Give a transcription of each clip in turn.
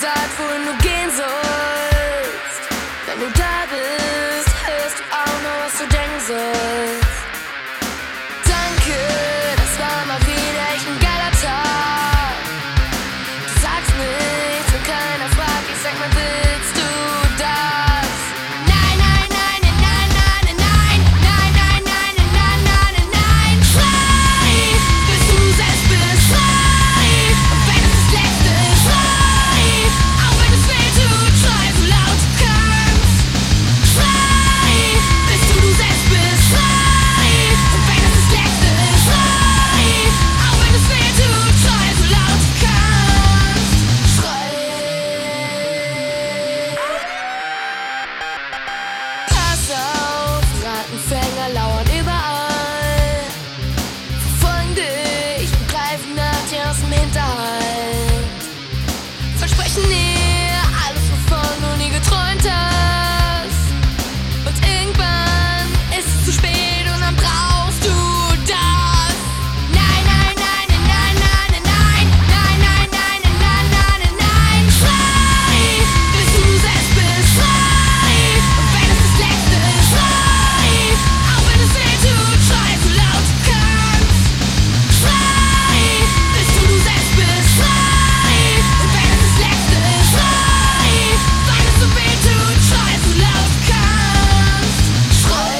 gesagt, wohin du gehen sollst. Wenn du da bist, hörst du auch noch, was du denken sollst. Danke, das war mal wieder echt ein geiler Tag. Du sagst nichts, wenn keiner fragt, ich sag mal, willst du das? Nein, nein, nein, nein, nein, nein, nein, nein, nein, nein, nein, nein, nein, nein. Schrei, bis du selbst bist, schrei. Und wenn es das Letzte ist, schrei. Auch wenn es weh tut, schrei so laut du kannst. Schrei, bis du selbst bist, schrei. Und wenn es das Letzte ist, schrei. Auch wenn es weh tut, schrei so laut du kannst. Schrei. Pass auf, Rattenfänger lauern überall. Verfolgen dich und greifen nach dir aus dem Hinterhalt. Versprechen dir alles, wovon du nie geträumt hast. Und irgendwann ist es zu spät und dann brauchst du das. Nein, nein, nein, nein, nein, nein, nein, nein, nein, nein, nein, nein, nein, nein. Schrei, bis du selbst bist, schrei. Und wenn es das Letzte ist, schrei. Auch wenn es weh tut, schrei so laut du kannst. Schrei, bis du selbst bist, schrei. Und wenn es das Letzte ist, schrei. Weil es so weh tut, schrei so laut du kannst. Schrei.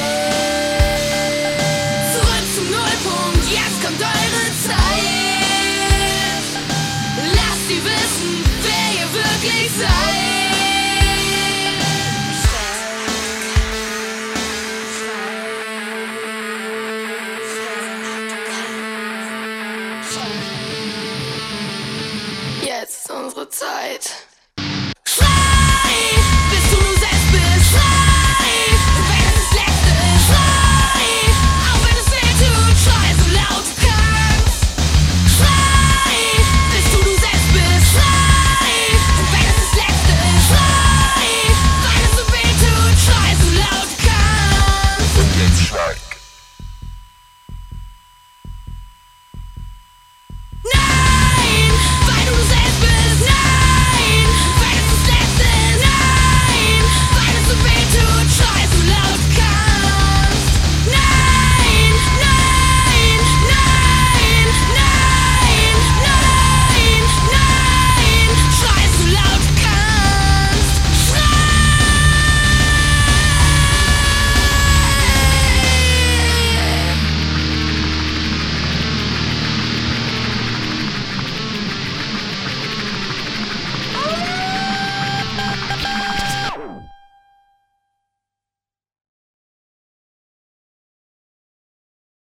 Zurück zum Nullpunkt, jetzt kommt eure Zeit. Lasst sie wissen, wer ihr wirklich seid. Jetzt ist unsere Zeit.